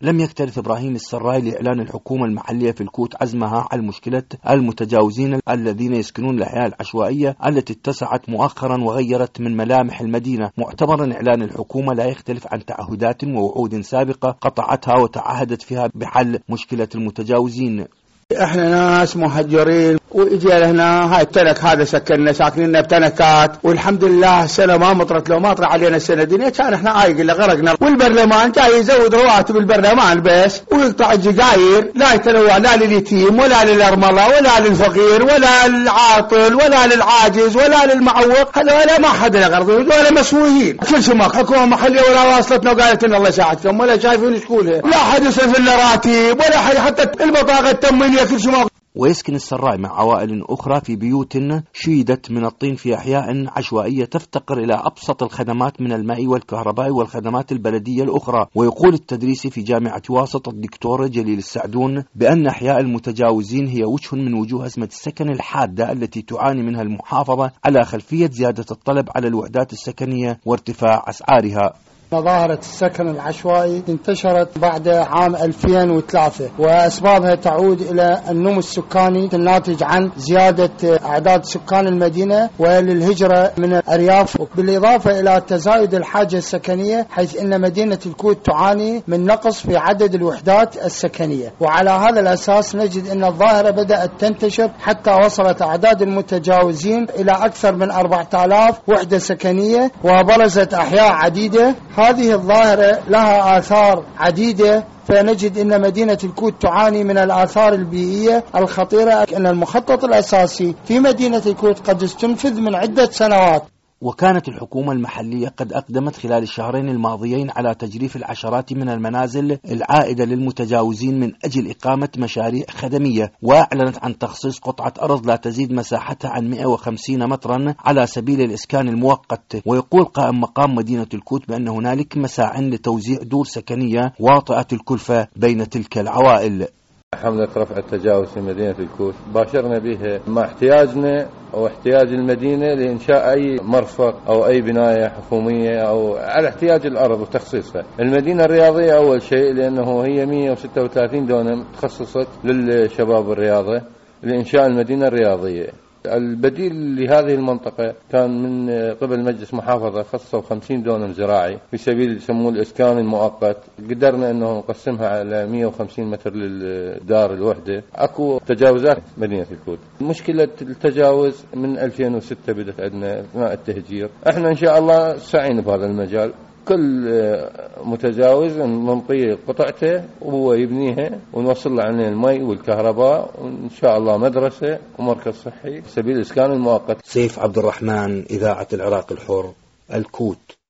لم يكترث إبراهيم السراي لإعلان الحكومة المحلية في الكوت عزمها على مشكلة المتجاوزين الذين يسكنون الأحياء العشوائية التي اتسعت مؤخرا وغيرت من ملامح المدينة، معتبرا إعلان الحكومة لا يختلف عن تعهدات ووعود سابقة قطعتها وتعهدت فيها بحل مشكلة المتجاوزين. احنا ناس مهجرين واجي لهنا، هاي التنك هذا سكننا ساكنين بتنكات، والحمد لله السنه ما مطرت. لو ما طرى علينا السنه دنيا كان احنا عايقين غرقنا. والبرلمان جاي يزود رواتب البرلمان بس ويقطع الجزائر، لا يتنوع لا لليتيم ولا للارمله ولا للفقير ولا للعاطل ولا للعاجز ولا للمعوق. هذول ما حدا يغرضوا، هذول مسؤولين كل شيء. حكومه محليه ولا واصلتنا وقالت ان الله يساعدكم، ولا شايفين شكولها، لا حد يصرف لنا راتب ولا حد، حتى البطاقه التموينيه كل شيء. ويسكن السراي مع عوائل أخرى في بيوت شيدت من الطين في أحياء عشوائية تفتقر إلى أبسط الخدمات من الماء والكهرباء والخدمات البلدية الأخرى. ويقول التدريسي في جامعة واسط الدكتور جليل السعدون بأن أحياء المتجاوزين هي وجه من وجوه أزمة السكن الحادة التي تعاني منها المحافظة على خلفية زيادة الطلب على الوحدات السكنية وارتفاع أسعارها. ظاهرة السكن العشوائي انتشرت بعد عام 2003، وأسبابها تعود إلى النمو السكاني الناتج عن زيادة أعداد سكان المدينة وللهجرة من الأرياف، بالإضافة إلى تزايد الحاجة السكنية، حيث أن مدينة الكوت تعاني من نقص في عدد الوحدات السكنية. وعلى هذا الأساس نجد أن الظاهرة بدأت تنتشر حتى وصلت أعداد المتجاوزين إلى أكثر من 4000 وحدة سكنية، وبرزت أحياء عديدة. هذه الظاهرة لها آثار عديدة، فنجد أن مدينة الكوت تعاني من الآثار البيئية الخطيرة، أن المخطط الأساسي في مدينة الكوت قد استنفذ من عدة سنوات. وكانت الحكومة المحلية قد أقدمت خلال الشهرين الماضيين على تجريف العشرات من المنازل العائدة للمتجاوزين من أجل إقامة مشاريع خدمية، وأعلنت عن تخصيص قطعة أرض لا تزيد مساحتها عن 150 مترا على سبيل الإسكان المؤقت. ويقول قائم مقام مدينة الكوت بأن هنالك مساع لتوزيع دور سكنية واطئة الكلفة بين تلك العوائل. حملة رفع التجاوز في مدينة الكوت باشرنا بها مع احتياجنا أو احتياج المدينة لإنشاء أي مرفق أو أي بناية حكومية أو على احتياج الأرض وتخصيصها. المدينة الرياضية أول شيء لأنه هي 136 دونم تخصصت للشباب الرياضة لإنشاء المدينة الرياضية. البديل لهذه المنطقة كان من قبل مجلس محافظة خصصوا 50 دونم زراعي في سبيل يسموه الإسكان المؤقت. قدرنا أنه نقسمها على 150 متر للدار الوحدة. أكو تجاوزات مدينة الكوت. مشكلة التجاوز من 2006 بدأت عندنا أثناء التهجير. احنا إن شاء الله سعينا بهذا المجال. كل متجاوز ننطيه قطعته وهو يبنيها ونوصل له عنه المي والكهرباء وإن شاء الله مدرسة ومركز صحي في سبيل الإسكان المؤقت. سيف عبد الرحمن، إذاعة العراق الحر، الكوت.